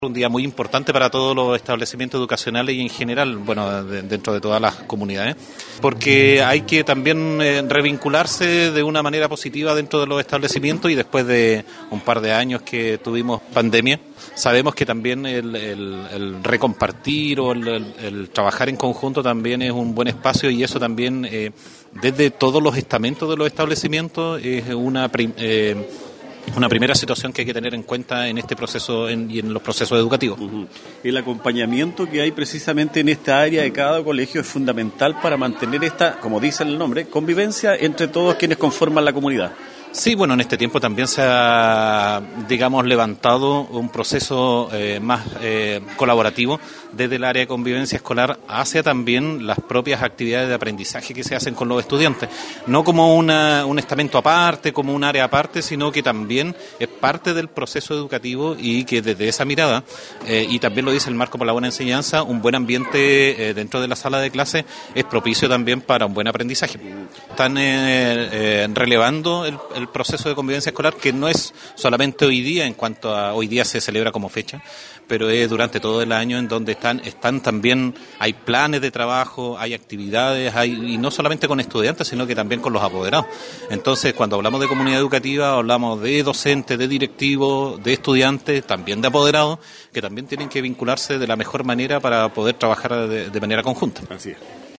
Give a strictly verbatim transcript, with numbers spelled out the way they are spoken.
Un día muy importante para todos los establecimientos educacionales y en general, bueno, de, dentro de todas las comunidades, porque hay que también eh, revincularse de una manera positiva dentro de los establecimientos y después de un par de años que tuvimos pandemia, sabemos que también el, el, el recompartir o el, el, el trabajar en conjunto también es un buen espacio y eso también eh, desde todos los estamentos de los establecimientos es una... Eh, Una primera situación que hay que tener en cuenta en este proceso en, y en los procesos educativos. Uh-huh. El acompañamiento que hay precisamente en esta área de cada colegio es fundamental para mantener esta, como dice el nombre, convivencia entre todos quienes conforman la comunidad. Sí, bueno, en este tiempo también se ha, digamos, levantado un proceso eh, más eh, colaborativo desde el área de convivencia escolar hacia también las propias actividades de aprendizaje que se hacen con los estudiantes. No como una, un estamento aparte, como un área aparte, sino que también es parte del proceso educativo y que desde esa mirada, eh, y también lo dice el Marco por la Buena Enseñanza, un buen ambiente eh, dentro de la sala de clase es propicio también para un buen aprendizaje. Están eh, eh, relevando el, el el proceso de convivencia escolar, que no es solamente hoy día, en cuanto a hoy día se celebra como fecha, pero es durante todo el año en donde están están también, hay planes de trabajo, hay actividades, hay y no solamente con estudiantes, sino que también con los apoderados. Entonces, cuando hablamos de comunidad educativa, hablamos de docentes, de directivos, de estudiantes, también de apoderados, que también tienen que vincularse de la mejor manera para poder trabajar de, de manera conjunta. Así es.